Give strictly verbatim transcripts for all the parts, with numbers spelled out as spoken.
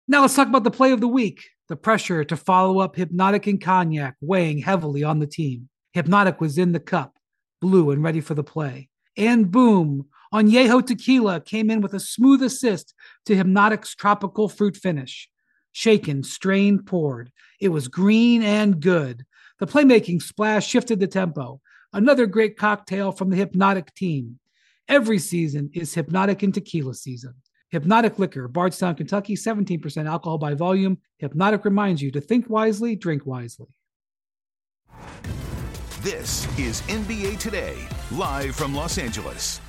Now let's talk about the play of the week. The pressure to follow up Hypnotic and Cognac weighing heavily on the team. Hypnotic was in the cup, blue and ready for the play. And boom, Añejo Tequila came in with a smooth assist to Hypnotic's tropical fruit finish. Shaken, strained, poured. It was green and good. The playmaking splash shifted the tempo. Another great cocktail from the Hypnotic team. Every season is Hypnotic and Tequila season. Hypnotic Liquor, Bardstown, Kentucky, seventeen percent alcohol by volume. Hypnotic reminds you to think wisely, drink wisely. This is N B A Today, live from Los Angeles.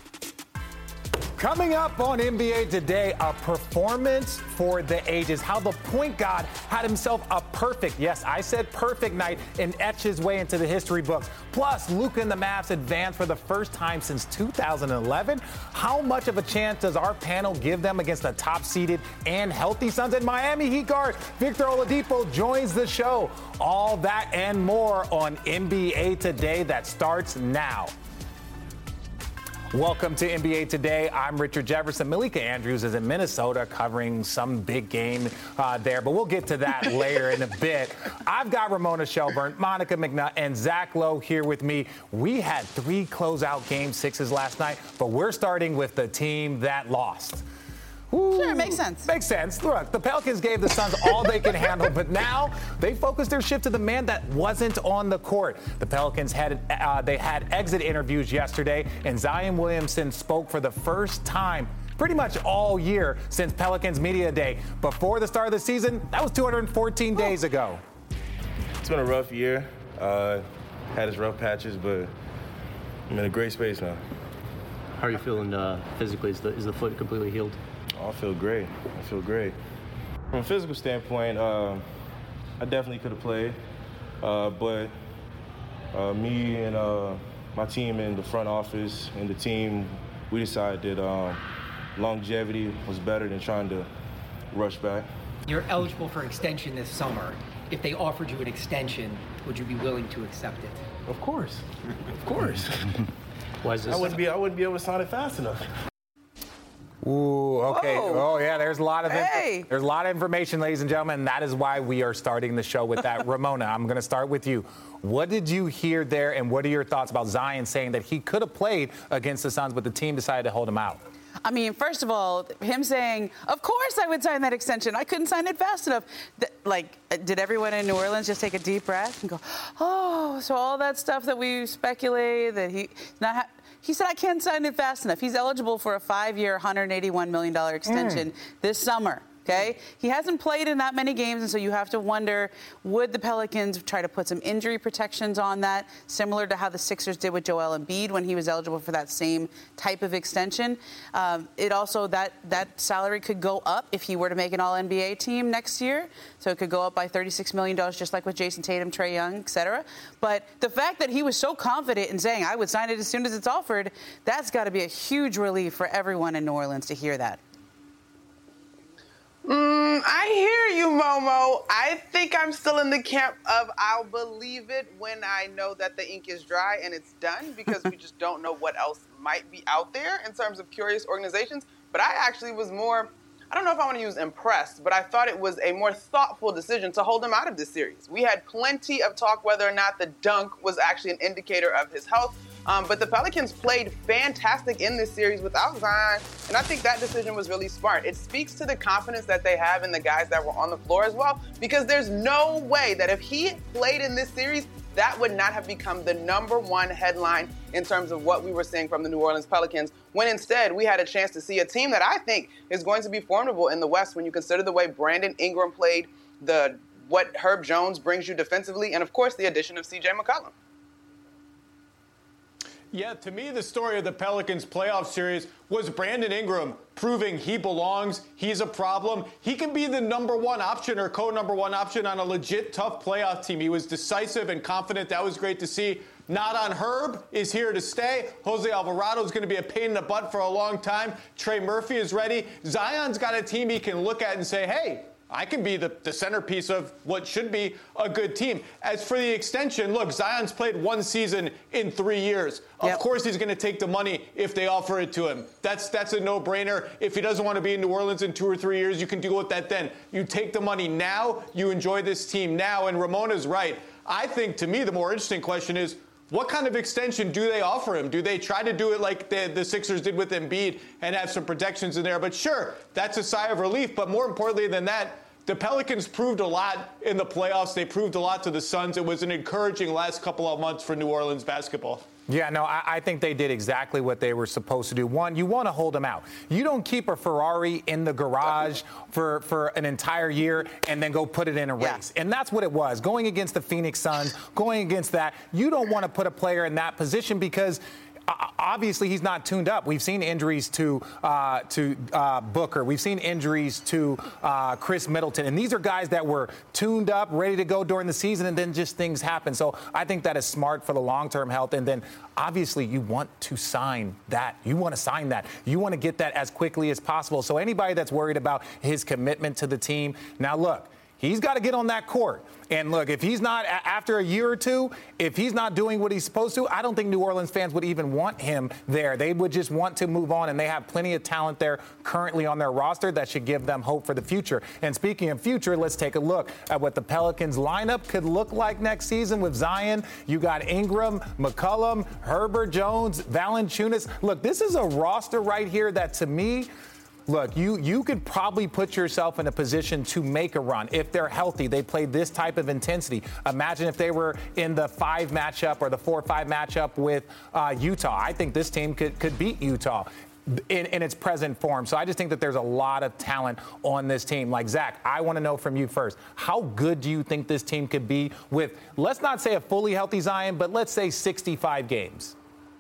Coming up on N B A Today, a performance for the ages. How the point guard had himself a perfect, yes, I said perfect night and etched his way into the history books. Plus, Luka and the Mavs advanced for the first time since two thousand eleven. How much of a chance does our panel give them against the top-seeded and healthy Suns? And Miami Heat guard Victor Oladipo joins the show. All that and more on N B A Today that starts now. Welcome to N B A Today. I'm Richard Jefferson. Malika Andrews is in Minnesota covering some big game uh, there, but we'll get to that later in a bit. I've got Ramona Shelburne, Monica McNutt, and Zach Lowe here with me. We had three closeout game sixes last night, but we're starting with the team that lost. Ooh, sure, makes sense. Makes sense. Look, the Pelicans gave the Suns all they can handle, but now they focused their shift to the man that wasn't on the court. The Pelicans had uh, they had exit interviews yesterday, and Zion Williamson spoke for the first time pretty much all year since Pelicans Media Day. Before the start of the season, that was two hundred fourteen days ago. It's been a rough year. Uh, had its rough patches, but I'm in a great space now. How are you feeling uh, physically? Is the, is the foot completely healed? I feel great. I feel great. From a physical standpoint, uh, I definitely could have played, uh, but uh, me and uh, my team in the front office and the team, we decided that um, longevity was better than trying to rush back. You're eligible for extension this summer. If they offered you an extension, would you be willing to accept it? Of course. Of course. Why is this? I wouldn't be. I wouldn't be able to sign it fast enough. Ooh, okay. Oh, oh yeah, there's a lot of hey. inf- there's a lot of information, ladies and gentlemen, and that is why we are starting the show with that. Ramona, I'm going to start with you. What did you hear there, and what are your thoughts about Zion saying that he could have played against the Suns, but the team decided to hold him out? I mean, first of all, him saying, of course I would sign that extension. I couldn't sign it fast enough. Th- like, did everyone in New Orleans just take a deep breath and go, oh, so all that stuff that we speculate that he not ha- He said, I can't sign it fast enough. He's eligible for a five-year, one hundred eighty-one million dollars extension mm. this summer. Okay? He hasn't played in that many games, and so you have to wonder, would the Pelicans try to put some injury protections on that, similar to how the Sixers did with Joel Embiid when he was eligible for that same type of extension? Um, it also, that, that salary could go up if he were to make an All N B A team next year. So it could go up by thirty-six million dollars, just like with Jason Tatum, Trae Young, et cetera. But the fact that he was so confident in saying, I would sign it as soon as it's offered, that's got to be a huge relief for everyone in New Orleans to hear that. Mm, I hear you, Momo. I think I'm still in the camp of I'll believe it when I know that the ink is dry and it's done, because we just don't know what else might be out there in terms of curious organizations. But I actually was more, I don't know if I want to use impressed, but I thought it was a more thoughtful decision to hold him out of this series. We had plenty of talk whether or not the dunk was actually an indicator of his health. Um, but the Pelicans played fantastic in this series without Zion, and I think that decision was really smart. It speaks to the confidence that they have in the guys that were on the floor as well, because there's no way that if he played in this series, that would not have become the number one headline in terms of what we were seeing from the New Orleans Pelicans, when instead we had a chance to see a team that I think is going to be formidable in the West when you consider the way Brandon Ingram played, the what Herb Jones brings you defensively, and of course the addition of C J McCollum. Yeah, to me, the story of the Pelicans playoff series was Brandon Ingram proving he belongs, he's a problem. He can be the number one option or co-number one option on a legit tough playoff team. He was decisive and confident. That was great to see. Not on Herb is here to stay. Jose Alvarado is going to be a pain in the butt for a long time. Trey Murphy is ready. Zion's got a team he can look at and say, hey, I can be the, the centerpiece of what should be a good team. As for the extension, look, Zion's played one season in three years. Yep. Of course he's going to take the money if they offer it to him. That's that's a no-brainer. If he doesn't want to be in New Orleans in two or three years, you can deal with that then. You take the money now, you enjoy this team now, and Ramona's right. I think, to me, the more interesting question is, what kind of extension do they offer him? Do they try to do it like the, the Sixers did with Embiid and have some protections in there? But sure, that's a sigh of relief. But more importantly than that, the Pelicans proved a lot in the playoffs. They proved a lot to the Suns. It was an encouraging last couple of months for New Orleans basketball. Yeah, no, I, I think they did exactly what they were supposed to do. One, you want to hold them out. You don't keep a Ferrari in the garage for, for an entire year and then go put it in a race. Yeah. And that's what it was. Going against the Phoenix Suns, going against that, you don't want to put a player in that position because obviously he's not tuned up. We've seen injuries to uh, to uh, Booker. We've seen injuries to uh, Chris Middleton. And these are guys that were tuned up, ready to go during the season, and then just things happen. So I think that is smart for the long-term health. And then obviously you want to sign that. You want to sign that. You want to get that as quickly as possible. So anybody that's worried about his commitment to the team, now look, he's got to get on that court. And look, if he's not, after a year or two, if he's not doing what he's supposed to, I don't think New Orleans fans would even want him there. They would just want to move on, and they have plenty of talent there currently on their roster that should give them hope for the future. And speaking of future, let's take a look at what the Pelicans lineup could look like next season with Zion. You got Ingram, McCollum, Herbert Jones, Valanciunas. Look, this is a roster right here that, to me, Look, you you could probably put yourself in a position to make a run. If they're healthy, they play this type of intensity. Imagine if they were in the five matchup or the four five matchup with uh, Utah. I think this team could, could beat Utah in, in its present form. So I just think that there's a lot of talent on this team. Like, Zach, I want to know from you first, how good do you think this team could be with, let's not say a fully healthy Zion, but let's say sixty-five games?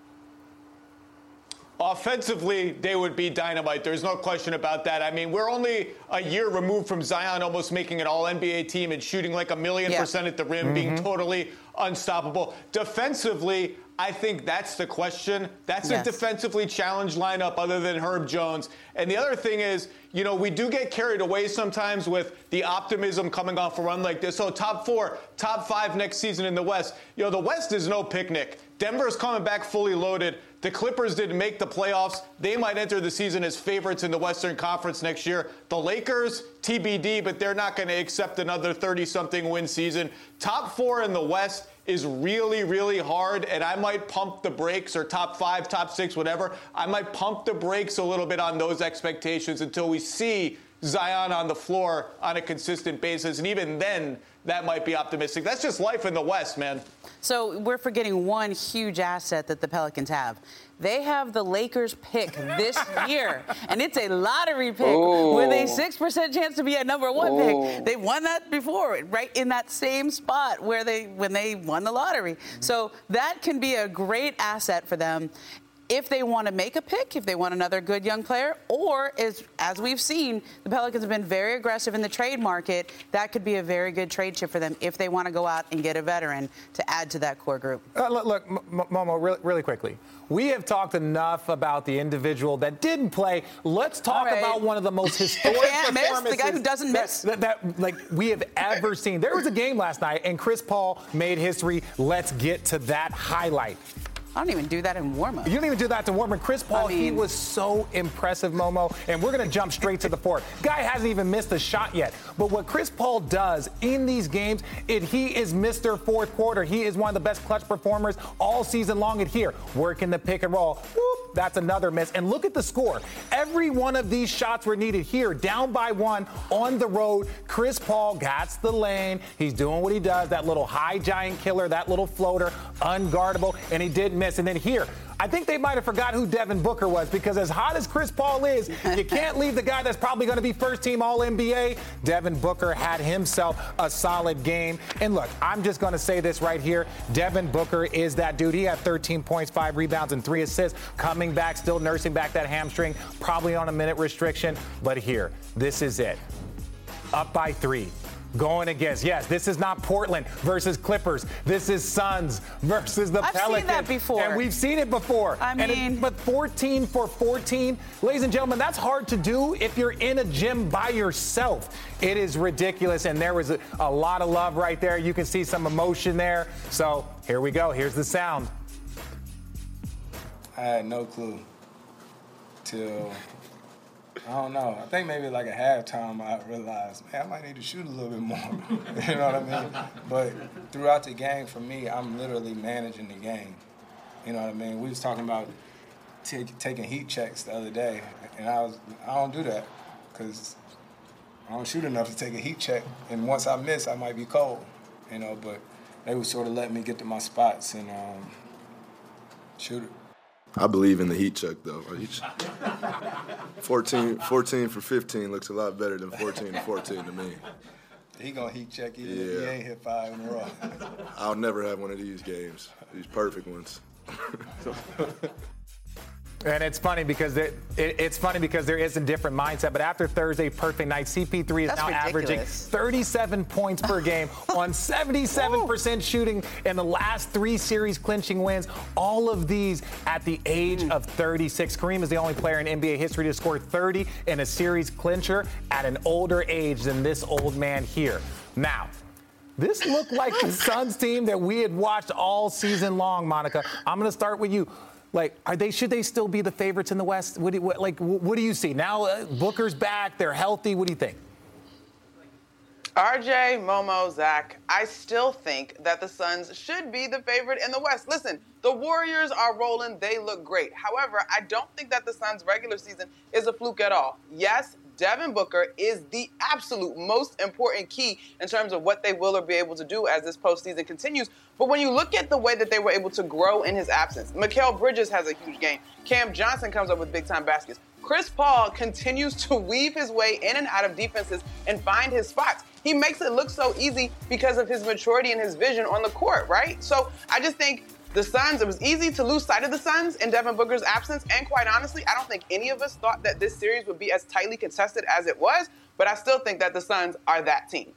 Offensively, they would be dynamite. There's no question about that. I mean, we're only a year removed from Zion almost making an all N B A team and shooting like a million yeah. percent at the rim, mm-hmm. being totally unstoppable. Defensively, I think that's the question. That's yes. a defensively challenged lineup other than Herb Jones. And the other thing is, you know, we do get carried away sometimes with the optimism coming off a run like this. So top four, top five next season in the West. You know, the West is no picnic. Denver's coming back fully loaded. The Clippers didn't make the playoffs. They might enter the season as favorites in the Western Conference next year. The Lakers, T B D, but they're not going to accept another thirty-something win season. Top four in the West is really, really hard, and I might pump the brakes, or top five, top six, whatever. I might pump the brakes a little bit on those expectations until we see Zion on the floor on a consistent basis, and even then, that might be optimistic. That's just life in the West, man. So we're forgetting one huge asset that the Pelicans have. They have the Lakers pick this year, and it's a lottery pick Ooh. with a six percent chance to be a number one Ooh. pick. They won that before, right in that same spot where they when they won the lottery. So that can be a great asset for them if they want to make a pick, if they want another good young player, or as, as we've seen, the Pelicans have been very aggressive in the trade market. That could be a very good trade chip for them if they want to go out and get a veteran to add to that core group. Uh, look, look M- Momo, really, really quickly. We have talked enough about the individual that didn't play. Let's talk right. about one of the most historic performances. Miss, the guy who doesn't miss. That, that, that, like, we have ever seen. There was a game last night, and Chris Paul made history. Let's get to that highlight. I don't even do that in warm-up. You don't even do that to warm-up. Chris Paul, I mean, he was so impressive, Momo, and we're going to jump straight to the fourth. Guy hasn't even missed a shot yet. But what Chris Paul does in these games, it, he is Mister Fourth Quarter. He is one of the best clutch performers all season long at here. Working the pick and roll. Whoop, that's another miss. And look at the score. Every one of these shots were needed here. Down by one on the road. Chris Paul gets the lane. He's doing what he does. That little high giant killer, that little floater, unguardable. And he did miss. And then here, I think they might have forgot who Devin Booker was, because as hot as Chris Paul is, you can't leave the guy that's probably going to be first team All N B A. Devin Booker had himself a solid game. And look, I'm just going to say this right here. Devin Booker is that dude. He had thirteen points, five rebounds, and three assists, coming back, still nursing back that hamstring, probably on a minute restriction. But here, this is it. Up by three. going against. Yes, this is not Portland versus Clippers. This is Suns versus the I've Pelicans. seen that before. And we've seen it before. I mean, and it, but fourteen for fourteen, ladies and gentlemen, that's hard to do if you're in a gym by yourself. It is ridiculous, and there was a, a lot of love right there. You can see some emotion there. So here we go. Here's the sound. I had no clue till, I don't know, I think maybe like a halftime I realized, man, I might need to shoot a little bit more. You know what I mean? But throughout the game, for me, I'm literally managing the game. You know what I mean? We was talking about t- taking heat checks the other day, and I was, I don't do that because I don't shoot enough to take a heat check, and once I miss, I might be cold, you know, but they would sort of let me get to my spots and um, shoot it. I believe in the heat check, though. fourteen, fourteen for fifteen looks a lot better than fourteen to fourteen to me. He gonna heat check even yeah. if he ain't hit five in a row. I'll never have one of these games, these perfect ones. And it's funny because it, it, it's funny because there is a different mindset. But after Thursday, perfect night, C P three is That's now ridiculous. averaging thirty-seven points per game on seventy-seven percent shooting in the last three series clinching wins. All of these at the age of thirty-six. Kareem is the only player in N B A history to score thirty in a series clincher at an older age than this old man here. Now, this looked like the Suns team that we had watched all season long, Monica. I'm going to start with you. Like, are they? Should they still be the favorites in the West? What do, what, like, what do you see now? Uh, Booker's back; they're healthy. What do you think? R J, Momo, Zach, I still think that the Suns should be the favorite in the West. Listen, the Warriors are rolling; they look great. However, I don't think that the Suns' regular season is a fluke at all. Yes, Devin Booker is the absolute most important key in terms of what they will or be able to do as this postseason continues. But when you look at the way that they were able to grow in his absence, Mikal Bridges has a huge game. Cam Johnson comes up with big-time baskets. Chris Paul continues to weave his way in and out of defenses and find his spots. He makes it look so easy because of his maturity and his vision on the court, right? So I just think the Suns, it was easy to lose sight of the Suns in Devin Booker's absence. And quite honestly, I don't think any of us thought that this series would be as tightly contested as it was. But I still think that the Suns are that team.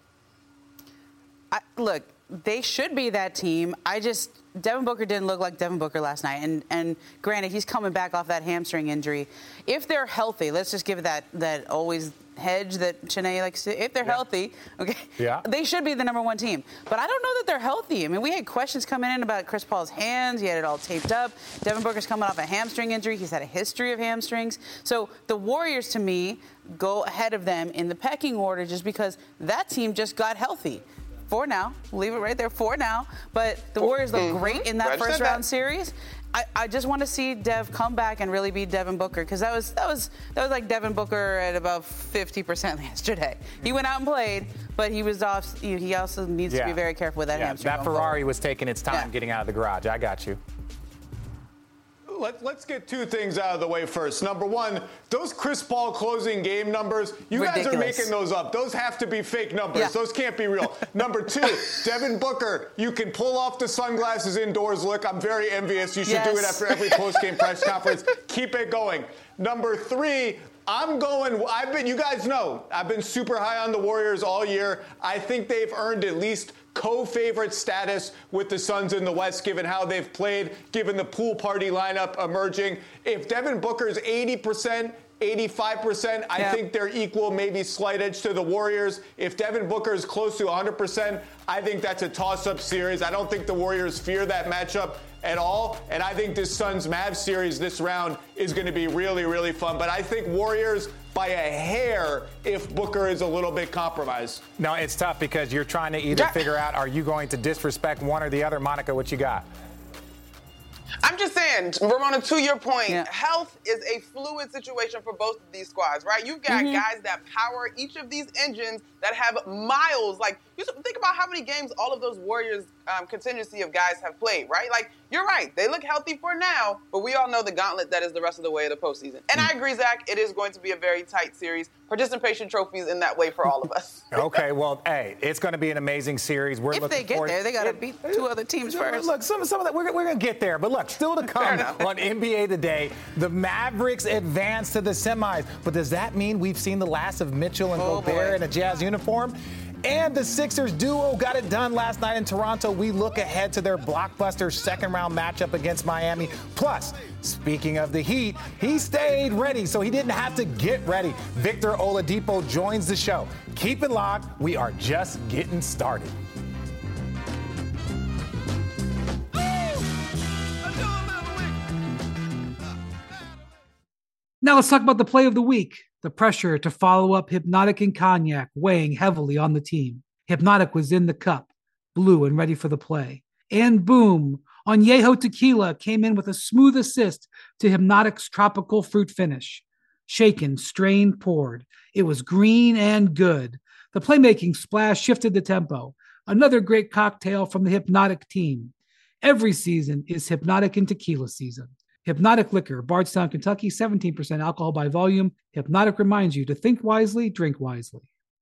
I, look, they should be that team. I just, Devin Booker didn't look like Devin Booker last night. And and granted, he's coming back off that hamstring injury. If they're healthy, let's just give it that, that always hedge that Shanae likes to, if they're yeah. healthy, okay, yeah. they should be the number one team. But I don't know that they're healthy. I mean, we had questions coming in about Chris Paul's hands. He had it all taped up. Devin Booker's coming off a hamstring injury. He's had a history of hamstrings. So the Warriors, to me, go ahead of them in the pecking order just because that team just got healthy. For now. Leave it right there. For now. But the Warriors look mm-hmm. great in that Register first round that. series. I, I just want to see Dev come back and really be Devin Booker because that was that was that was like Devin Booker at about fifty percent yesterday. He went out and played, but he was off. He also needs yeah. to be very careful with that yeah, hamstring. That Ferrari forward. was taking its time yeah. getting out of the garage. I got you. Let, let's get two things out of the way first. Number one, those Chris Paul closing game numbers, you Ridiculous. guys are making those up. Those have to be fake numbers. Yeah. Those can't be real. Number two, Devin Booker, you can pull off the sunglasses indoors look. I'm very envious. You should yes. do it after every post-game press conference. Keep it going. Number three, I'm going, I've been, you guys know, I've been super high on the Warriors all year. I think they've earned at least co-favorite status with the Suns in the West, given how they've played, given the pool party lineup emerging. If Devin Booker's eighty percent, eighty-five percent, I yeah. think they're equal, maybe slight edge to the Warriors. If Devin Booker is close to one hundred percent, I think that's a toss-up series. I don't think the Warriors fear that matchup at all, and I think this Suns-Mavs series this round is going to be really, really fun. But I think Warriors by a hair if Booker is a little bit compromised. No, it's tough because you're trying to either figure out, are you going to disrespect one or the other? Monica, what you got? I'm just saying, Ramona, to your point, yeah. health is a fluid situation for both of these squads, right? You've got mm-hmm. guys that power each of these engines that have miles. Like, you think about how many games all of those Warriors um, contingency of guys have played, right? Like, you're right. They look healthy for now, but we all know the gauntlet that is the rest of the way of the postseason. And I agree, Zach, it is going to be a very tight series. Participation trophies in that way for all of us. Okay, well, hey, it's going to be an amazing series. We're if looking they get forward. there, they got to beat two other teams first. Look, some, some of that, we're, we're going to get there. But look, still to come on N B A Today, the Mavericks advance to the semis. But does that mean we've seen the last of Mitchell and oh, Gobert boy. in a Jazz uniform? And the Sixers duo got it done last night in Toronto. We look ahead to their blockbuster second-round matchup against Miami. Plus, speaking of the Heat, he stayed ready, so he didn't have to get ready. Victor Oladipo joins the show. Keep it locked. We are just getting started. Now let's talk about the play of the week. The pressure to follow up Hypnotic and Cognac weighing heavily on the team. Hypnotic was in the cup, blue and ready for the play. And boom, Añejo Tequila came in with a smooth assist to Hypnotic's tropical fruit finish. Shaken, strained, poured. It was green and good. The playmaking splash shifted the tempo. Another great cocktail from the Hypnotic team. Every season is Hypnotic and Tequila season. Hypnotic Liquor, Bardstown, Kentucky, seventeen percent alcohol by volume. Hypnotic reminds you to think wisely, drink wisely.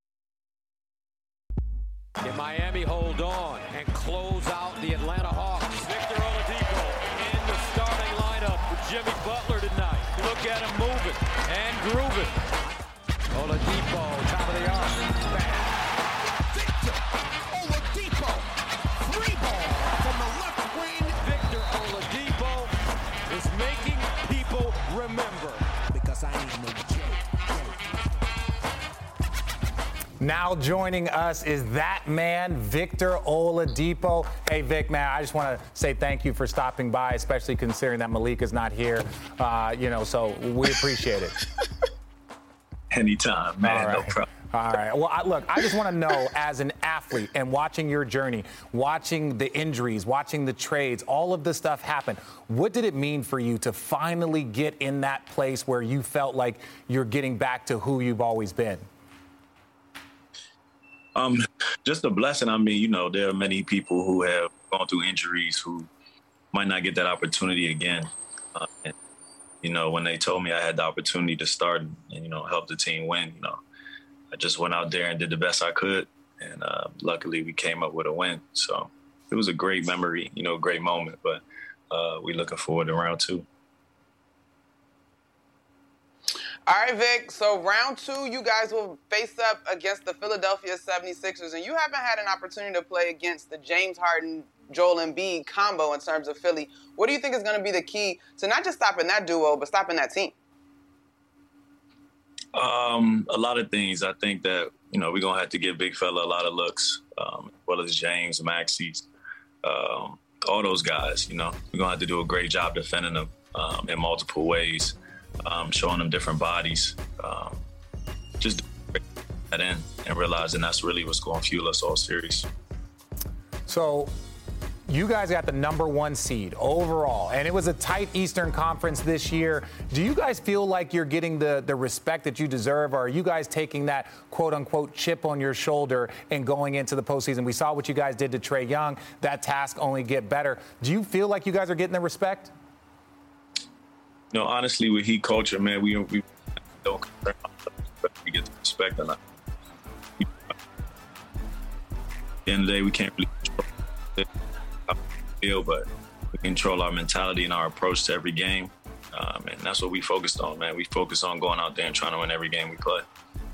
Can Miami hold on and close out the Atlanta Hawks? Victor Oladipo in the starting lineup with Jimmy Butler tonight. Look at him moving and grooving. Oladipo, top of the arc. Victor Oladipo, three ball from the left wing. Victor Oladipo is making people remember. Because I ain't no joke. Now joining us is that man, Victor Oladipo. Hey, Vic, man, I just want to say thank you for stopping by, especially considering that Malik is not here. Uh, you know, so we appreciate it. Anytime, man, right. no problem. All right. Well, I, look, I just want to know, as an athlete and watching your journey, watching the injuries, watching the trades, all of this stuff happen, what did it mean for you to finally get in that place where you felt like you're getting back to who you've always been? Um, just a blessing. I mean, you know, there are many people who have gone through injuries who might not get that opportunity again. Uh, and, you know, when they told me I had the opportunity to start and, you know, help the team win, you know, I just went out there and did the best I could. And uh, luckily we came up with a win. So it was a great memory, you know, great moment. But uh, we're looking forward to round two. All right, Vic. So round two, you guys will face up against the Philadelphia seventy-sixers, and you haven't had an opportunity to play against the James Harden, Joel Embiid combo in terms of Philly. What do you think is going to be the key to not just stopping that duo, but stopping that team? Um, a lot of things. I think that, you know, we're going to have to give Big Fella a lot of looks, um, as well as James, Maxey's, um, all those guys, you know. We're going to have to do a great job defending them um, in multiple ways. Um, showing them different bodies, um, just that in and realizing that's really what's going to fuel us all series. So you guys got the number one seed overall, and it was a tight Eastern Conference this year. Do you guys feel like you're getting the, the respect that you deserve, or are you guys taking that quote-unquote chip on your shoulder and going into the postseason? We saw what you guys did to Trae Young. That task only get better. Do you feel like you guys are getting the respect? You know, honestly, with Heat culture, man, we, we don't concern ourselves, but we get the respect or not. At the end of the day, we can't really control how we feel, but we control our mentality and our approach to every game. Um, and that's what we focused on, man. We focus on going out there and trying to win every game we play.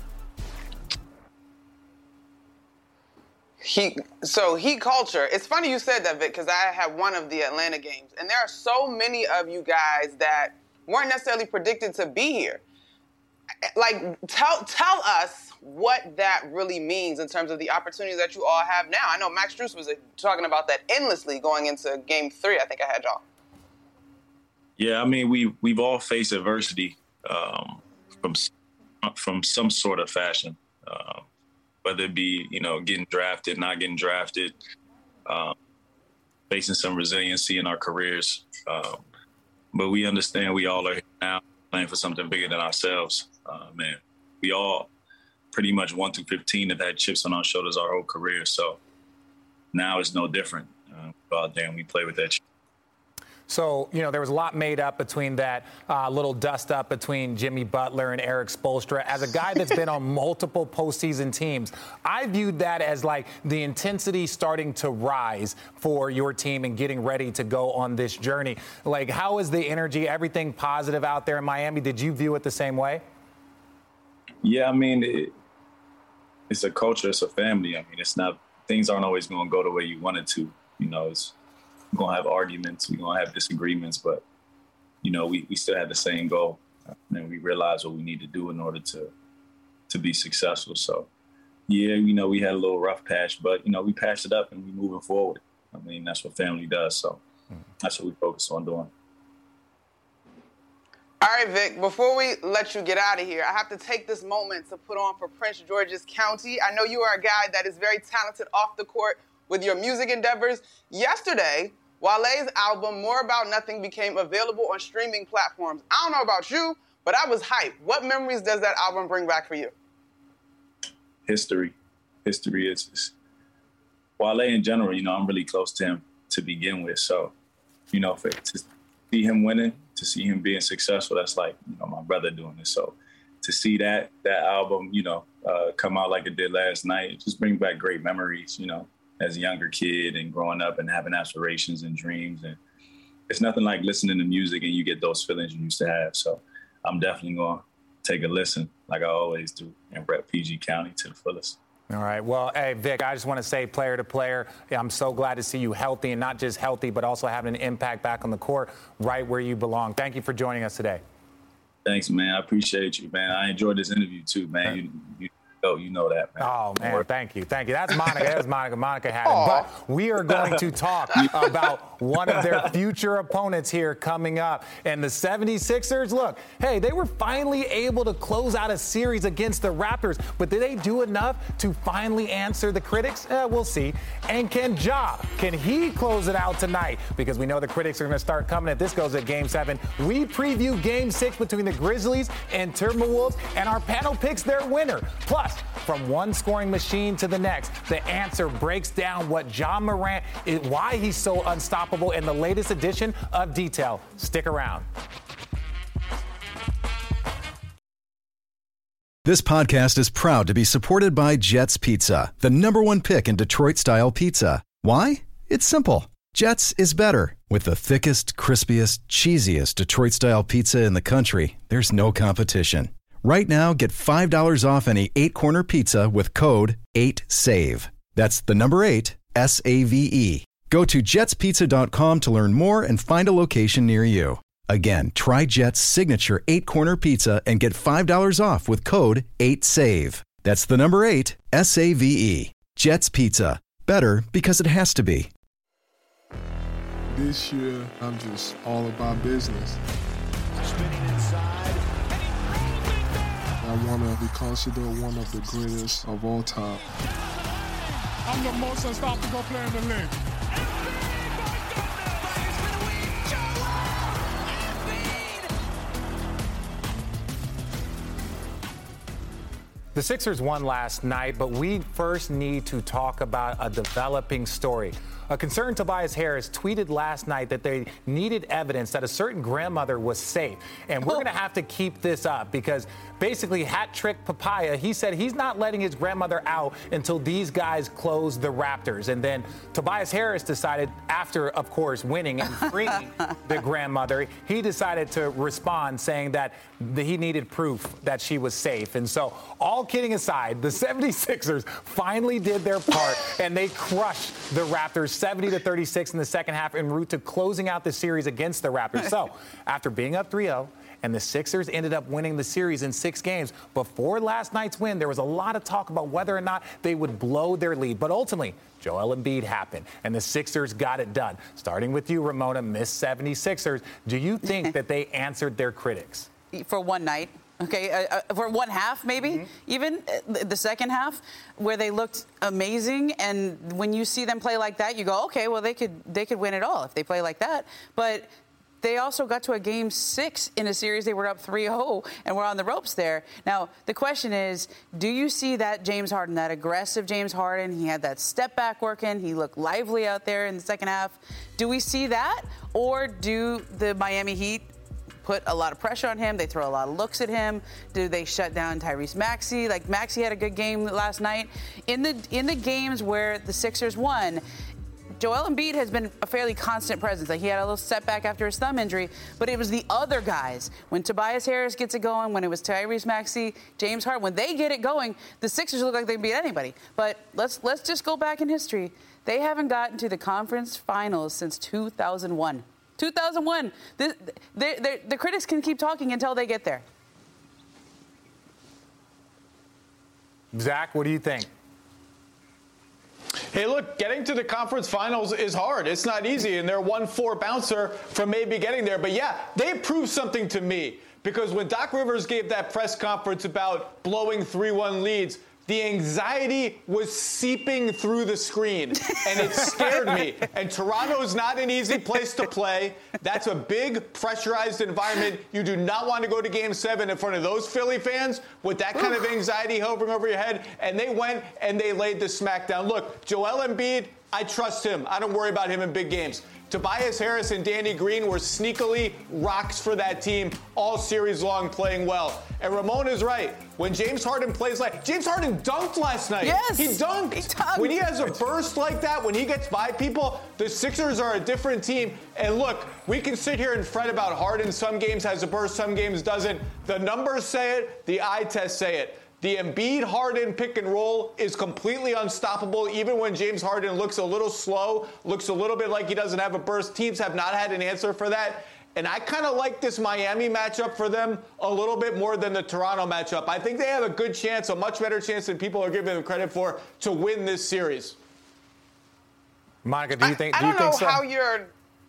Heat, so Heat culture. It's funny you said that, Vic, because I had one of the Atlanta games, and there are so many of you guys that weren't necessarily predicted to be here. Like, tell tell us what that really means in terms of the opportunities that you all have now. I know Max Strus was talking about that endlessly going into game three. I think I had y'all. Yeah, I mean, we, we've all faced adversity um, from, from some sort of fashion, um, whether it be, you know, getting drafted, not getting drafted, um, facing some resiliency in our careers. Um, But we understand we all are here now playing for something bigger than ourselves. Uh, man, we all pretty much one through fifteen have had chips on our shoulders our whole career. So now it's no different. Uh, we go out there and we play with that chip. So, you know, there was a lot made up between that uh, little dust up between Jimmy Butler and Eric Spoelstra. As a guy that's been on multiple postseason teams, I viewed that as like the intensity starting to rise for your team and getting ready to go on this journey. Like, how is the energy, everything positive out there in Miami? Did you view it the same way? Yeah, I mean, it, it's a culture, it's a family. I mean, it's not, things aren't always going to go the way you want it to. You know, it's, we're going to have arguments, we're going to have disagreements, but, you know, we, we still have the same goal. And we realize what we need to do in order to to be successful. So, yeah, you know, we had a little rough patch, but, you know, we patched it up and we moving forward. I mean, that's what family does. So that's what we focus on doing. All right, Vic, before we let you get out of here, I have to take this moment to put on for Prince George's County. I know you are a guy that is very talented off the court with your music endeavors. Yesterday, Wale's album, More About Nothing, became available on streaming platforms. I don't know about you, but I was hyped. What memories does that album bring back for you? History. History is, is Wale in general, you know, I'm really close to him to begin with. So, you know, for, to see him winning, to see him being successful, that's like, you know, my brother doing this. So to see that that album, you know, uh, come out like it did last night, it just brings back great memories, you know, as a younger kid and growing up and having aspirations and dreams. And it's nothing like listening to music and you get those feelings you used to have. So I'm definitely going to take a listen like I always do and rep P G County to the fullest. All right. Well, hey, Vic, I just want to say player to player, I'm so glad to see you healthy, and not just healthy, but also having an impact back on the court right where you belong. Thank you for joining us today. Thanks, man. I appreciate you, man. I enjoyed this interview, too, man. You, you know, you know that, man. Oh, man, thank you. Thank you. That's Monica. That's Monica. Monica had it. But we are going to talk about one of their future opponents here coming up. And the seventy-sixers, look, hey, they were finally able to close out a series against the Raptors. But did they do enough to finally answer the critics? Eh, we'll see. And can Ja, can he close it out tonight? Because we know the critics are going to start coming. If this goes at Game seven, we preview Game six between the Grizzlies and Timberwolves, and our panel picks their winner. Plus, from one scoring machine to the next, the answer breaks down what Ja Morant is, why he's so unstoppable in the latest edition of Detail. Stick around. This podcast is proud to be supported by Jets Pizza, the number one pick in Detroit-style pizza. Why? It's simple. Jets is better. With the thickest, crispiest, cheesiest Detroit-style pizza in the country, there's no competition. Right now, get five dollars off any eight-corner pizza with code eight save. That's the number eight, S A V E. Go to jets pizza dot com to learn more and find a location near you. Again, try Jet's signature eight-corner pizza and get five dollars off with code eight save. That's the number eight, S A V E. Jet's Pizza. Better because it has to be. This year, I'm just all about business. Spinning inside. I want to be considered one of the greatest of all time. I'm the most unstoppable player in the league. The Sixers won last night, but we first need to talk about a developing story. A concerned Tobias Harris tweeted last night that they needed evidence that a certain grandmother was safe. And we're going to have to keep this up because basically Hat Trick Papaya, he said he's not letting his grandmother out until these guys close the Raptors. And then Tobias Harris decided, after, of course, winning and freeing the grandmother, he decided to respond saying that he needed proof that she was safe. And so, all kidding aside, the seventy-sixers finally did their part and they crushed the Raptors seventy to thirty-six in the second half en route to closing out the series against the Raptors. So, after being up three oh, and the Sixers ended up winning the series in six games, before last night's win, there was a lot of talk about whether or not they would blow their lead. But ultimately, Joel Embiid happened, and the Sixers got it done. Starting with you, Ramona, Miss seventy-sixers, do you think that they answered their critics? For one night. Okay, uh, uh, for one half maybe, mm-hmm. even uh, the second half, where they looked amazing. And when you see them play like that, you go, okay, well, they could they could win it all if they play like that. But they also got to a game six in a series. They were up three oh and were on the ropes there. Now, the question is, do you see that James Harden, that aggressive James Harden? He had that step back working. He looked lively out there in the second half. Do we see that? Or do the Miami Heat put a lot of pressure on him? They throw a lot of looks at him. Do they shut down Tyrese Maxey? Like, Maxey had a good game last night. In the in the games where the Sixers won, Joel Embiid has been a fairly constant presence. Like he had a little setback after his thumb injury, but it was the other guys. When Tobias Harris gets it going, when it was Tyrese Maxey, James Harden, when they get it going, the Sixers look like they can beat anybody. But let's let's just go back in history. They haven't gotten to the conference finals since two thousand one. two thousand one. The, the, the, the critics can keep talking until they get there. Zach, what do you think? Hey, look, getting to the conference finals is hard. It's not easy, and they're one four bouncer from maybe getting there. But, yeah, they proved something to me because when Doc Rivers gave that press conference about blowing three one leads, the anxiety was seeping through the screen, and it scared me. And Toronto's not an easy place to play. That's a big, pressurized environment. You do not want to go to Game seven in front of those Philly fans with that kind of anxiety hovering over your head. And they went and they laid the smack down. Look, Joel Embiid, I trust him. I don't worry about him in big games. Tobias Harris and Danny Green were sneakily rocks for that team all series long, playing well. And Ramon is right. When James Harden plays like James Harden dunked last night. Yes, he dunked. he dunked. When he has a burst like that, when he gets by people, the Sixers are a different team. And look, we can sit here and fret about Harden. Some games has a burst, some games doesn't. The numbers say it. The eye tests say it. The Embiid Harden pick and roll is completely unstoppable. Even when James Harden looks a little slow, looks a little bit like he doesn't have a burst, teams have not had an answer for that. And I kind of like this Miami matchup for them a little bit more than the Toronto matchup. I think they have a good chance, a much better chance than people are giving them credit for, to win this series. Monica, do you think? I, I do you don't know think so? how you're.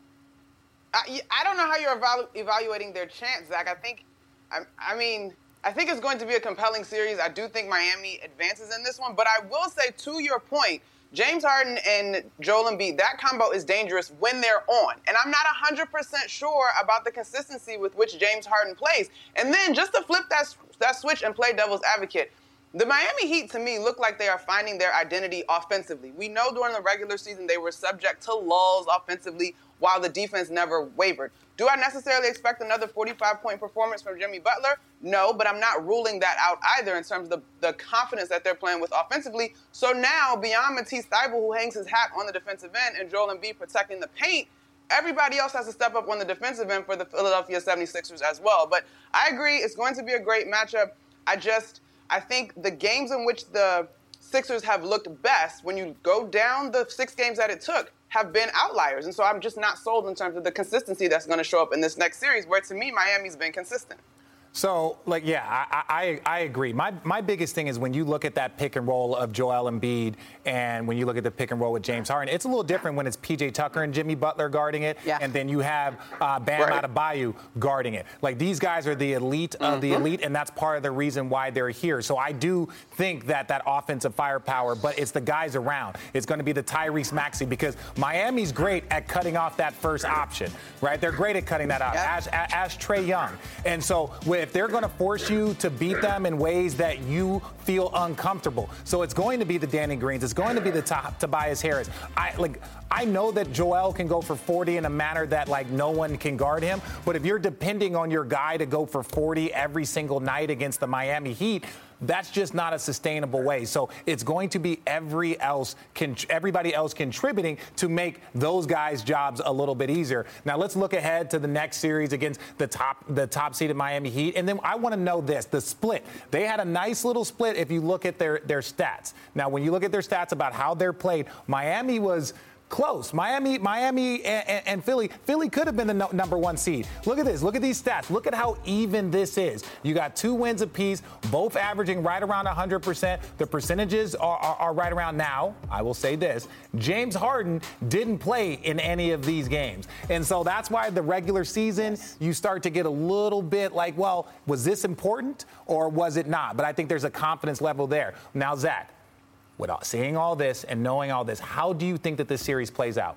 I, I don't know how you're evalu- evaluating their chance, Zach. I think, I, I mean. I think it's going to be a compelling series. I do think Miami advances in this one. But I will say, to your point, James Harden and Joel Embiid, that combo is dangerous when they're on. And I'm not one hundred percent sure about the consistency with which James Harden plays. And then just to flip that, that switch and play devil's advocate, the Miami Heat, to me, look like they are finding their identity offensively. We know during the regular season they were subject to lulls offensively while the defense never wavered. Do I necessarily expect another forty-five point performance from Jimmy Butler? No, but I'm not ruling that out either in terms of the, the confidence that they're playing with offensively. So now, beyond Matisse Thybulle, who hangs his hat on the defensive end, and Joel Embiid protecting the paint, everybody else has to step up on the defensive end for the Philadelphia seventy-sixers as well. But I agree, it's going to be a great matchup. I just, I think the games in which the Sixers have looked best, when you go down the six games that it took, have been outliers. And so I'm just not sold in terms of the consistency that's going to show up in this next series, where to me, Miami's been consistent. So, like, yeah, I, I I agree. My my biggest thing is when you look at that pick and roll of Joel Embiid and when you look at the pick and roll with James Harden, it's a little different when it's P J Tucker and Jimmy Butler guarding it, yeah. and then you have uh, Bam right. Adebayo guarding it. Like, these guys are the elite of mm-hmm. the elite, and that's part of the reason why they're here. So I do think that that offensive firepower, but it's the guys around. It's going to be the Tyrese Maxey, because Miami's great at cutting off that first option, right? They're great at cutting that out. Yep. Ask, ask Trae Young. And so with if they're going to force you to beat them in ways that you feel uncomfortable. So it's going to be the Danny Greens. It's going to be the top, Tobias Harris. I like. I know that Joel can go for forty in a manner that, like, no one can guard him. But if you're depending on your guy to go for forty every single night against the Miami Heat, that's just not a sustainable way. So it's going to be every else, everybody else contributing to make those guys' jobs a little bit easier. Now let's look ahead to the next series against the top, the top seeded Miami Heat. And then I want to know this, the split. They had a nice little split if you look at their, their stats. Now, when you look at their stats about how they're played, Miami was close. Miami, Miami, and, and Philly. Philly could have been the no, number one seed. Look at this. Look at these stats. Look at how even this is. You got two wins apiece, both averaging right around one hundred percent. The percentages are, are, are right around now. I will say this. James Harden didn't play in any of these games. And so that's why the regular season, yes. you start to get a little bit like, well, was this important or was it not? But I think there's a confidence level there. Now, Zach, without seeing all this and knowing all this, how do you think that this series plays out?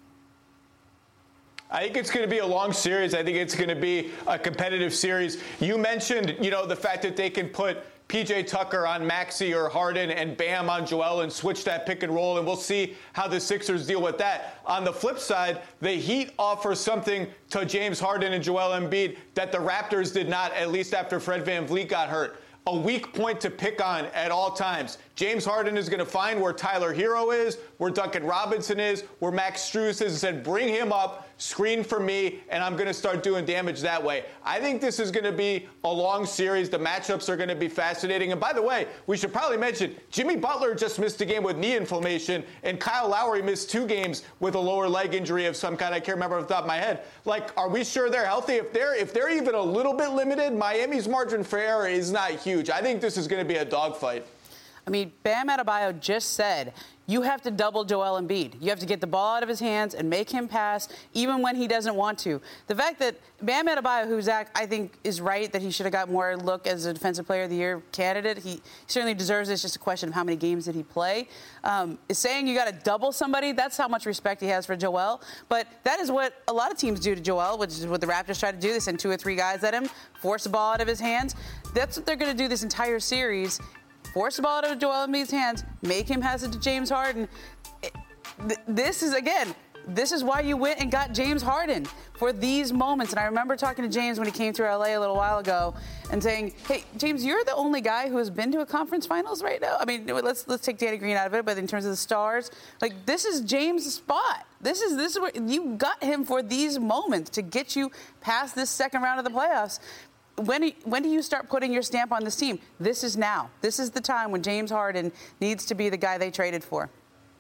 I think it's going to be a long series. I think it's going to be a competitive series. You mentioned, you know, the fact that they can put P J Tucker on Maxey or Harden and Bam on Joel and switch that pick and roll, and we'll see how the Sixers deal with that. On the flip side, the Heat offer something to James Harden and Joel Embiid that the Raptors did not, at least after Fred VanVleet got hurt. A weak point to pick on at all times. James Harden is going to find where Tyler Hero is, where Duncan Robinson is, where Max Strus is, and said, bring him up, screen for me, and I'm going to start doing damage that way. I think this is going to be a long series. The matchups are going to be fascinating. And by the way, we should probably mention Jimmy Butler just missed a game with knee inflammation, and Kyle Lowry missed two games with a lower leg injury of some kind. I can't remember off the top of my head. Like, are we sure they're healthy? If they're if they're even a little bit limited, Miami's margin for error is not huge. I think this is going to be a dogfight. I mean, Bam Adebayo just said you have to double Joel Embiid. You have to get the ball out of his hands and make him pass even when he doesn't want to. The fact that Bam Adebayo, who Zach, I think, is right that he should have got more look as a Defensive Player of the Year candidate. He certainly deserves it. It's just a question of how many games did he play. Um, is saying you got to double somebody, that's how much respect he has for Joel. But that is what a lot of teams do to Joel, which is what the Raptors try to do. They send two or three guys at him, force the ball out of his hands. That's what they're going to do this entire series. Force the ball out of Joel Embiid's hands, make him pass it to James Harden. This is, again, this is why you went and got James Harden for these moments. And I remember talking to James when he came through L A a little while ago and saying, hey, James, you're the only guy who has been to a conference finals right now. I mean, let's let's take Danny Green out of it, but in terms of the stars, like, this is James' spot. This is this is where you got him for these moments to get you past this second round of the playoffs. When, when do you start putting your stamp on this team? This is now. This is the time when James Harden needs to be the guy they traded for.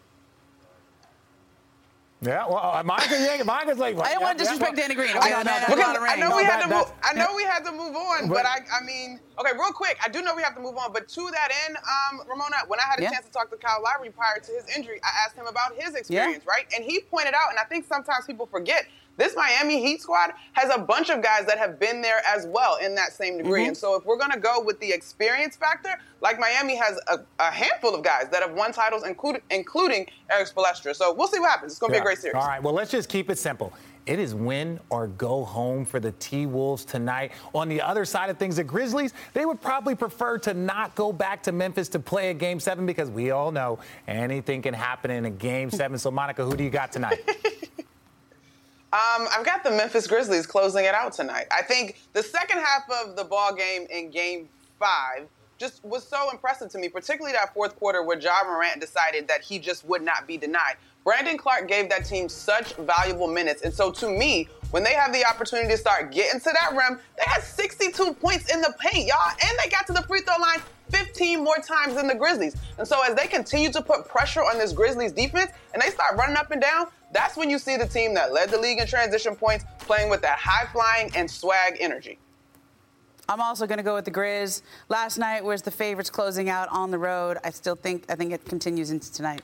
Yeah, well, uh, Monica, Monica's like, well, I don't yeah, want to disrespect yeah, Danny Green. I, Okay, I, no, I, no, no, I know no, we had that, to that, move. I know we had to move on, but, but I, I mean, okay, real quick. I do know we have to move on, but to that end, um, Ramona, when I had a yeah. chance to talk to Kyle Lowry prior to his injury, I asked him about his experience, yeah. right? And he pointed out, and I think sometimes people forget, this Miami Heat squad has a bunch of guys that have been there as well in that same degree. Mm-hmm. And so if we're going to go with the experience factor, like Miami has a, a handful of guys that have won titles, including, including Eric Spoelstra. So we'll see what happens. It's going to yeah. be a great series. All right, well, let's just keep it simple. It is win or go home for the T-Wolves tonight. On the other side of things, the Grizzlies, they would probably prefer to not go back to Memphis to play a Game seven because we all know anything can happen in a Game seven. So, Monica, who do you got tonight? Um, I've got the Memphis Grizzlies closing it out tonight. I think the second half of the ball game in Game Five just was so impressive to me, particularly that fourth quarter where Ja Morant decided that he just would not be denied. Brandon Clark gave that team such valuable minutes, and so to me, when they have the opportunity to start getting to that rim, they had sixty-two points in the paint, y'all, and they got to the free throw line fifteen more times than the Grizzlies. And so as they continue to put pressure on this Grizzlies defense and they start running up and down, that's when you see the team that led the league in transition points playing with that high-flying and swag energy. I'm also going to go with the Grizz. Last night was the favorites closing out on the road. I still think I think it continues into tonight.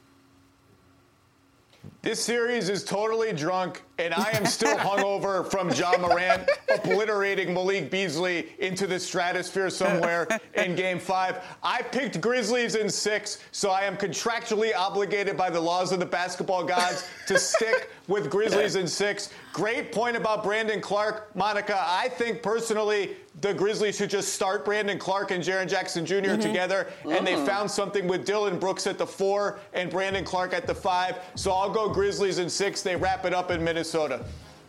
This series is totally drunk, and I am still hungover from Ja Morant obliterating Malik Beasley into the stratosphere somewhere in Game five. I picked Grizzlies in six, so I am contractually obligated by the laws of the basketball gods to stick with Grizzlies in six. Great point about Brandon Clark. Monica, I think personally the Grizzlies should just start Brandon Clark and Jaren Jackson Junior Mm-hmm. together, and mm-hmm. they found something with Dylan Brooks at the four and Brandon Clark at the five. So I'll go Grizzlies in six. They wrap it up in Minnesota.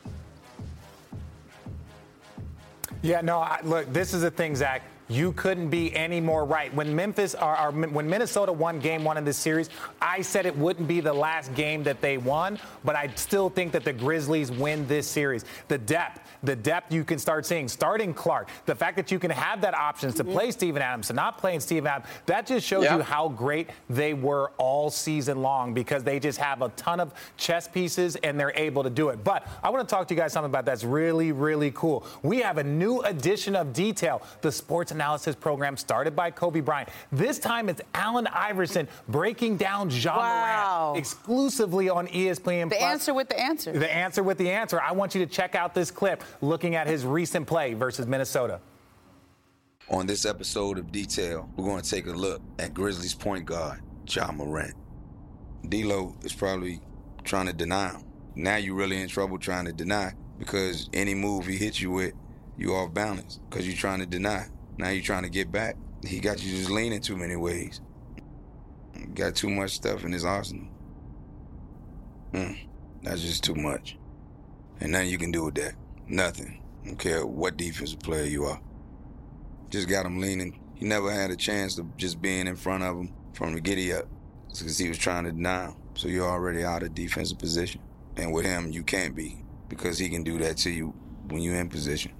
Yeah, no, I, look, this is the thing, Zach. You couldn't be any more right. When Memphis or, or when Minnesota won game one of this series, I said it wouldn't be the last game that they won, but I still think that the Grizzlies win this series. The depth, the depth you can start seeing, starting Clark, the fact that you can have that options to play Steven Adams, to not playing Steven Adams, that just shows yep. you how great they were all season long because they just have a ton of chess pieces and they're able to do it. But I want to talk to you guys something about that's really, really cool. We have a new edition of Detail, the sports analysis program started by Kobe Bryant. This time it's Allen Iverson breaking down Ja wow. Morant exclusively on E S P N The Plus. answer with the answer. The answer with the answer. I want you to check out this clip looking at his recent play versus Minnesota. On this episode of Detail, we're going to take a look at Grizzlies point guard Ja Morant. D-Lo is probably trying to deny him. Now you're really in trouble trying to deny because any move he hits you with, you off balance because you're trying to deny. Now you're trying to get back. He got you just leaning too many ways. Got too much stuff in his arsenal. Mm, that's just too much. And nothing you can do with that. Nothing. I don't care what defensive player you are. Just got him leaning. He never had a chance of just being in front of him from the giddy up. It's because he was trying to deny him. So you're already out of defensive position. And with him, you can't be, because he can do that to you when you're in position.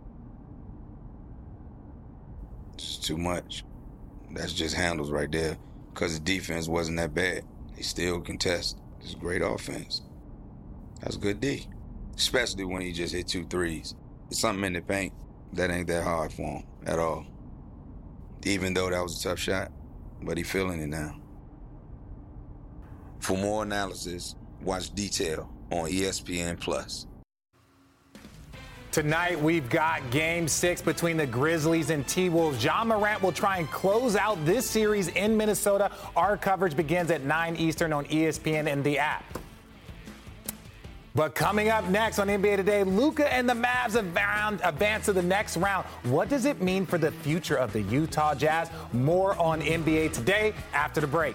It's too much. That's just handles right there. Because the defense wasn't that bad. They still contest. It's great offense. That's good D. Especially when he just hit two threes. It's something in the paint that ain't that hard for him at all. Even though that was a tough shot, but he feeling it now. For more analysis, watch Detail on E S P N plus. Tonight, we've got game six between the Grizzlies and T-Wolves. Ja Morant will try and close out this series in Minnesota. Our coverage begins at nine Eastern on E S P N and the app. But coming up next on N B A Today, Luka and the Mavs advance to the next round. What does it mean for the future of the Utah Jazz? More on N B A Today after the break.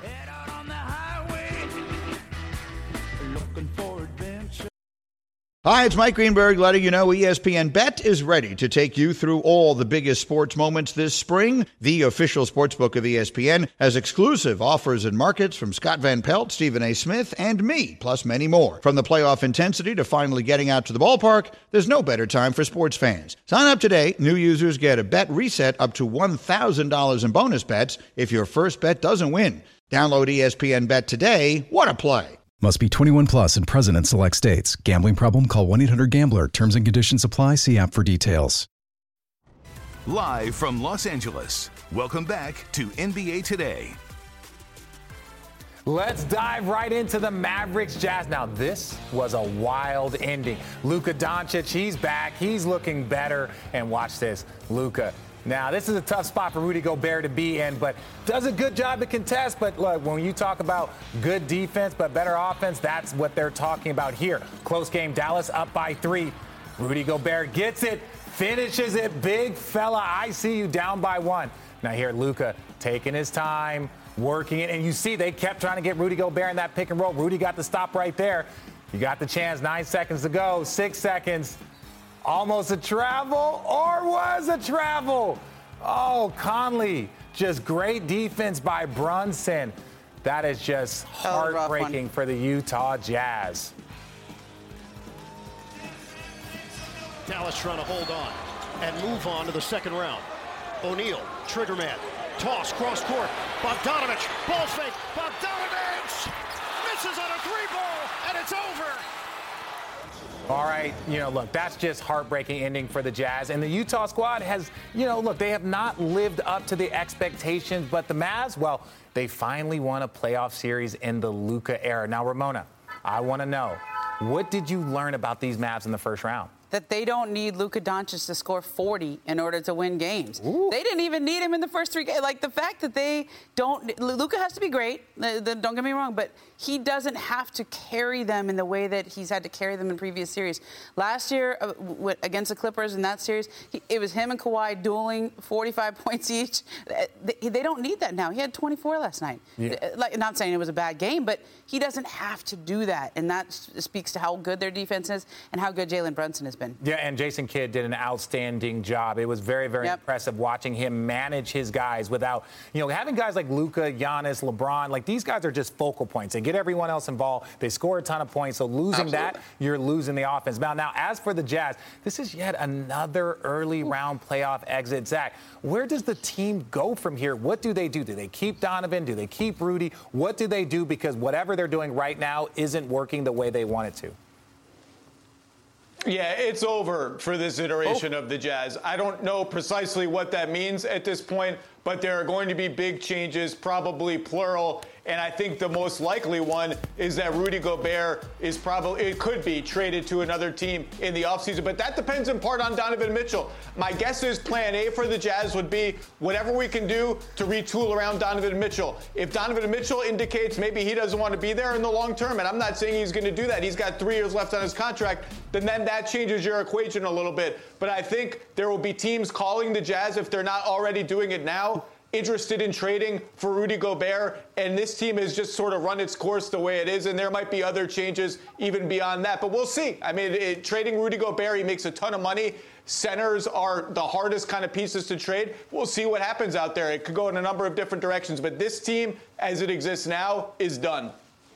Hi, it's Mike Greenberg letting you know E S P N Bet is ready to take you through all the biggest sports moments this spring. The official sportsbook of E S P N has exclusive offers and markets from Scott Van Pelt, Stephen A. Smith, and me, plus many more. From the playoff intensity to finally getting out to the ballpark, there's no better time for sports fans. Sign up today. New users get a bet reset up to one thousand dollars in bonus bets if your first bet doesn't win. Download E S P N Bet today. What a play. Must be twenty-one plus and present in select states. Gambling problem? Call one eight hundred gambler. Terms and conditions apply. See app for details. Live from Los Angeles, welcome back to N B A Today. Let's dive right into the Mavericks Jazz. Now, this was a wild ending. Luka Doncic, he's back. He's looking better. And watch this. Luka. Now, this is a tough spot for Rudy Gobert to be in, but does a good job to contest. But look, when you talk about good defense but better offense, that's what they're talking about here. Close game, Dallas up by three. Rudy Gobert gets it, finishes it. Big fella, I see you down by one. Now here, Luka taking his time, working it. And you see they kept trying to get Rudy Gobert in that pick and roll. Rudy got the stop right there. You got the chance, nine seconds to go, six seconds. Almost a travel, or was a travel. Oh, Conley, just great defense by Brunson. That is just heartbreaking for the Utah Jazz. Dallas trying to hold on and move on to the second round. O'Neal, trigger man, toss, cross court. Bogdanovich, ball fake. Bogdanovich misses on a three ball, and it's over. All right, you know, look, that's just heartbreaking ending for the Jazz. And the Utah squad has, you know, look, they have not lived up to the expectations. But the Mavs, well, they finally won a playoff series in the Luka era. Now, Ramona, I want to know, what did you learn about these Mavs in the first round? That they don't need Luka Doncic to score forty in order to win games. Ooh. They didn't even need him in the first three games. Like, the fact that they don't... Luka has to be great, don't get me wrong, but he doesn't have to carry them in the way that he's had to carry them in previous series. Last year, uh, against the Clippers in that series, he, it was him and Kawhi dueling forty-five points each. They, they don't need that now. He had twenty-four last night. Yeah. Like, not saying it was a bad game, but he doesn't have to do that, and that speaks to how good their defense is and how good Jalen Brunson has been. Yeah, and Jason Kidd did an outstanding job. It was very, very yep. impressive watching him manage his guys without, you know, having guys like Luka, Giannis, LeBron. Like, these guys are just focal points. They get everyone else involved. They score a ton of points. So losing Absolutely. that, you're losing the offense. Now, now, as for the Jazz, this is yet another early round playoff exit. Zach, where does the team go from here? What do they do? Do they keep Donovan? Do they keep Rudy? What do they do? Because whatever they're doing right now isn't working the way they want it to. Yeah, it's over for this iteration oh. of the Jazz. I don't know precisely what that means at this point, but there are going to be big changes, probably plural. And I think the most likely one is that Rudy Gobert is probably, it could be traded to another team in the offseason. But that depends in part on Donovan Mitchell. My guess is plan A for the Jazz would be whatever we can do to retool around Donovan Mitchell. If Donovan Mitchell indicates maybe he doesn't want to be there in the long term, and I'm not saying he's going to do that, he's got three years left on his contract, then, then that changes your equation a little bit. But I think there will be teams calling the Jazz, if they're not already doing it now, interested in trading for Rudy Gobert, and this team has just sort of run its course the way it is, and there might be other changes even beyond that, but we'll see. I mean, it, trading Rudy Gobert, he makes a ton of money. Centers are the hardest kind of pieces to trade. We'll see what happens out there. It could go in a number of different directions, but this team, as it exists now, is done.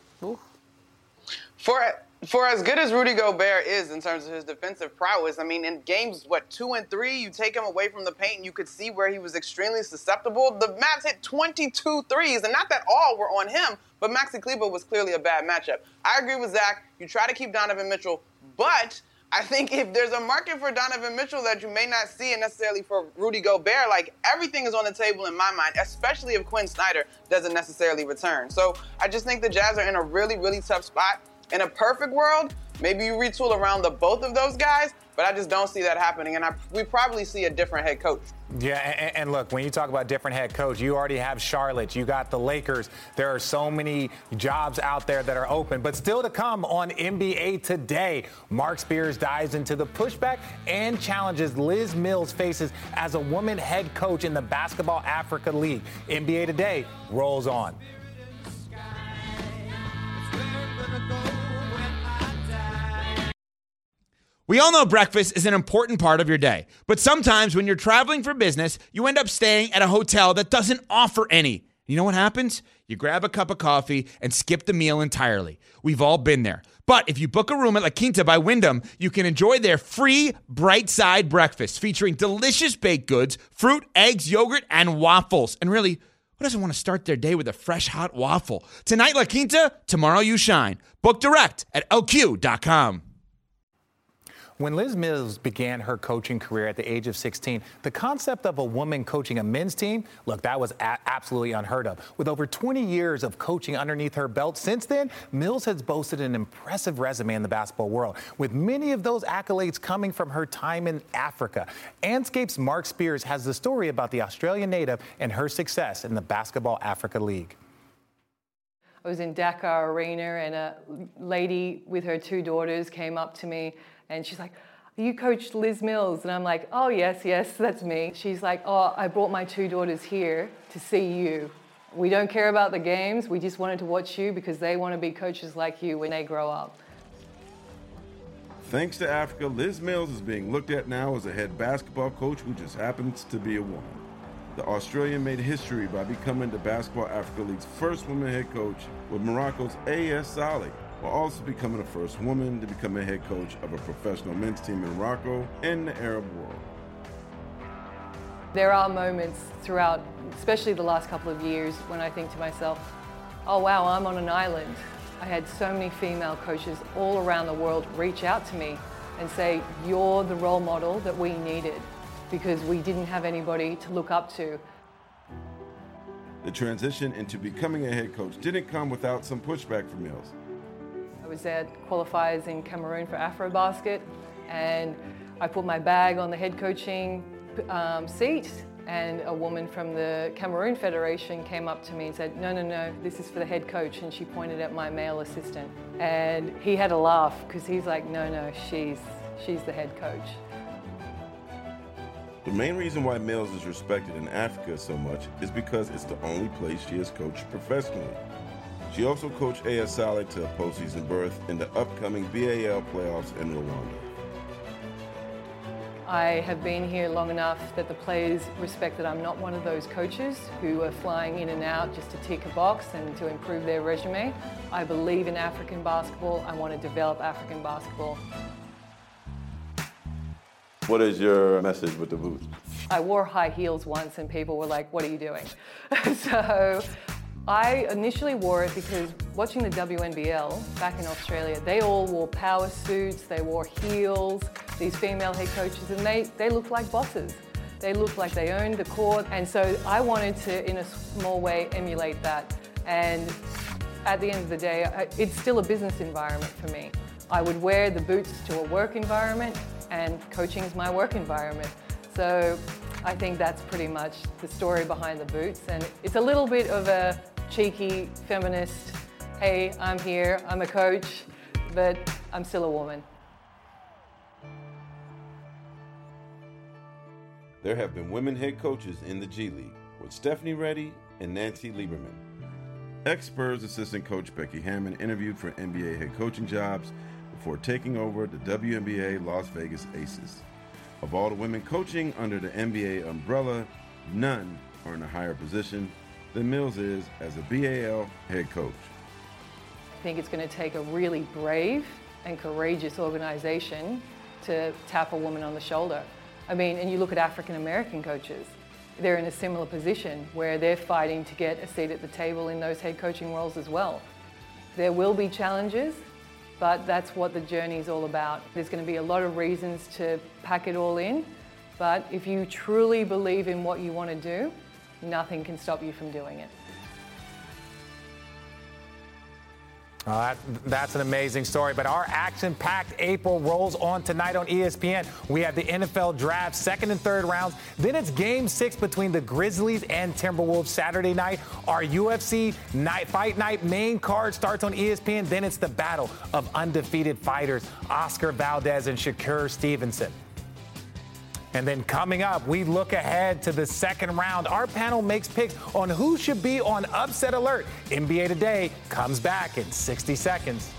For for as good as Rudy Gobert is in terms of his defensive prowess, I mean, in games, what, two and three, you take him away from the paint, and you could see where he was extremely susceptible. The Mavs hit twenty-two threes, and not that all were on him, but Maxi Kleber was clearly a bad matchup. I agree with Zach. You try to keep Donovan Mitchell, but I think if there's a market for Donovan Mitchell that you may not see and necessarily for Rudy Gobert, like everything is on the table in my mind, especially if Quinn Snyder doesn't necessarily return. So I just think the Jazz are in a really, really tough spot. In a perfect world, maybe you retool around the both of those guys, but I just don't see that happening, and I, we probably see a different head coach. Yeah, and, and look, when you talk about different head coach, you already have Charlotte, you got the Lakers. There are so many jobs out there that are open, but still to come on N B A Today, Mark Spears dives into the pushback and challenges Liz Mills faces as a woman head coach in the Basketball Africa League. N B A Today rolls on. We all know breakfast is an important part of your day, but sometimes when you're traveling for business, you end up staying at a hotel that doesn't offer any. You know what happens? You grab a cup of coffee and skip the meal entirely. We've all been there. But if you book a room at La Quinta by Wyndham, you can enjoy their free Bright Side breakfast featuring delicious baked goods, fruit, eggs, yogurt, and waffles. And really, who doesn't want to start their day with a fresh hot waffle? Tonight, La Quinta, tomorrow you shine. Book direct at L Q dot com. When Liz Mills began her coaching career at the age of sixteen, the concept of a woman coaching a men's team, look, that was a- absolutely unheard of. With over twenty years of coaching underneath her belt since then, Mills has boasted an impressive resume in the basketball world, with many of those accolades coming from her time in Africa. Anscape's Mark Spears has the story about the Australian native and her success in the Basketball Africa League. I was in Dakar Arena, and a lady with her two daughters came up to me, and she's like, "You coached Liz Mills?" And I'm like, "Oh, yes, yes, that's me." She's like, "Oh, I brought my two daughters here to see you. We don't care about the games. We just wanted to watch you because they want to be coaches like you when they grow up." Thanks to Africa, Liz Mills is being looked at now as a head basketball coach who just happens to be a woman. The Australian made history by becoming the Basketball Africa League's first woman head coach with Morocco's A S Saleh, while also becoming the first woman to become a head coach of a professional men's team in Morocco and the Arab world. There are moments throughout, especially the last couple of years, when I think to myself, oh wow, I'm on an island. I had so many female coaches all around the world reach out to me and say, you're the role model that we needed, because we didn't have anybody to look up to. The transition into becoming a head coach didn't come without some pushback from Mills. I was at qualifiers in Cameroon for AfroBasket, and I put my bag on the head coaching um, seat, and a woman from the Cameroon Federation came up to me and said, no, no, no, this is for the head coach, and she pointed at my male assistant. And he had a laugh, because he's like, no, no, she's, she's the head coach. The main reason why Mills is respected in Africa so much is because it's the only place she has coached professionally. She also coached A S Saleh to a postseason berth in the upcoming B A L playoffs in Rwanda. I have been here long enough that the players respect that I'm not one of those coaches who are flying in and out just to tick a box and to improve their resume. I believe in African basketball. I want to develop African basketball. What is your message with the boots? I wore high heels once and people were like, what are you doing? So I initially wore it because watching the W N B L back in Australia, they all wore power suits, they wore heels, these female head coaches, and they, they looked like bosses. They looked like they owned the court. And so I wanted to, in a small way, emulate that. And at the end of the day, it's still a business environment for me. I would wear the boots to a work environment, and coaching is my work environment. So I think that's pretty much the story behind the boots. And it's a little bit of a cheeky feminist, hey, I'm here, I'm a coach, but I'm still a woman. There have been women head coaches in the G League, with Stephanie Reddy and Nancy Lieberman. Ex-Spurs assistant coach Becky Hammon interviewed for N B A head coaching jobs before taking over the W N B A Las Vegas Aces. Of all the women coaching under the N B A umbrella, none are in a higher position than Mills is as a B A L head coach. I think it's going to take a really brave and courageous organization to tap a woman on the shoulder. I mean, and you look at African American coaches, they're in a similar position where they're fighting to get a seat at the table in those head coaching roles as well. There will be challenges, but that's what the journey is all about. There's going to be a lot of reasons to pack it all in, but if you truly believe in what you want to do, nothing can stop you from doing it. Uh, that, that's an amazing story. But our action-packed April rolls on tonight on E S P N. We have the N F L draft, second and third rounds. Then it's game six between the Grizzlies and Timberwolves Saturday night. Our U F C night, fight night main card starts on E S P N. Then it's the battle of undefeated fighters, Oscar Valdez and Shakur Stevenson. And then coming up, we look ahead to the second round. Our panel makes picks on who should be on upset alert. N B A Today comes back in sixty seconds.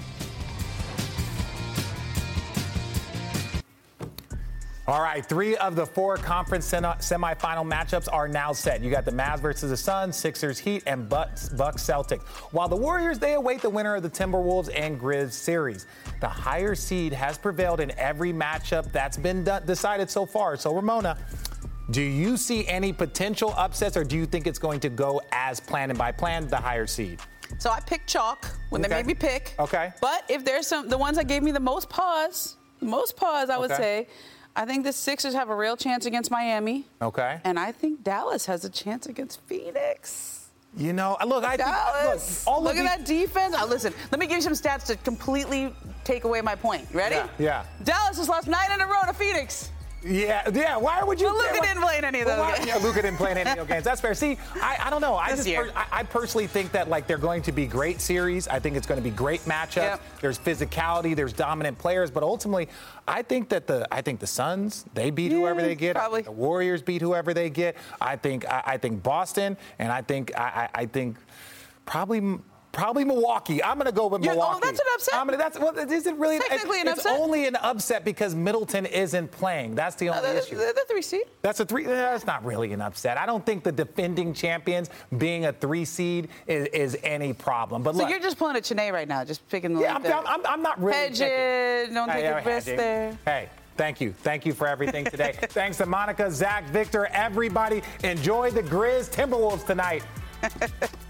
All right, three of the four conference semifinal matchups are now set. You got the Mavs versus the Suns, Sixers Heat, and Bucks, Bucks Celtics. While the Warriors, they await the winner of the Timberwolves and Grizz series. The higher seed has prevailed in every matchup that's been d- decided so far. So, Ramona, do you see any potential upsets, or do you think it's going to go as planned and by plan, the higher seed? So I picked chalk when Okay. they made me pick. Okay. But if there's some, the ones that gave me the most pause, the most pause, I would Okay. say, I think the Sixers have a real chance against Miami. Okay. And I think Dallas has a chance against Phoenix. You know, look, I Dallas. think, look, all look of at these- that defense. Oh, listen, let me give you some stats to completely take away my point. Ready? Yeah. yeah. Dallas has lost nine in a row to Phoenix. Yeah, yeah. Why would you? Well, Luka yeah, didn't play in any of well, those why- games. Yeah, Luka didn't play in any of those games. That's fair. See, I, I don't know. I This just, year. per, I, I personally think that like they're going to be great series. I think it's going to be great matchups. Yep. There's physicality. There's dominant players. But ultimately, I think that the I think the Suns they beat whoever they get. probably. The Warriors beat whoever they get. I think I, I think Boston and I think I, I I think probably. Probably Milwaukee. I'm going to go with You're- oh, Milwaukee. that's an upset? I'm gonna, that's well, it isn't really Technically it, an it's upset? only an upset because Middleton isn't playing. That's the only Uh, the, issue. the, the three seed. That's a three. That's not really an upset. I don't think the defending champions being a three seed is, is any problem. But So look, you're just pulling a Chennai right now, just picking the yeah, lead I'm, there. I'm, I'm not really. Hedge checking. it, don't take Hey, a hey, risk hey, there. Hey, thank you. Thank you for everything today. Thanks to Monica, Zach, Victor, everybody. Enjoy the Grizz Timberwolves tonight.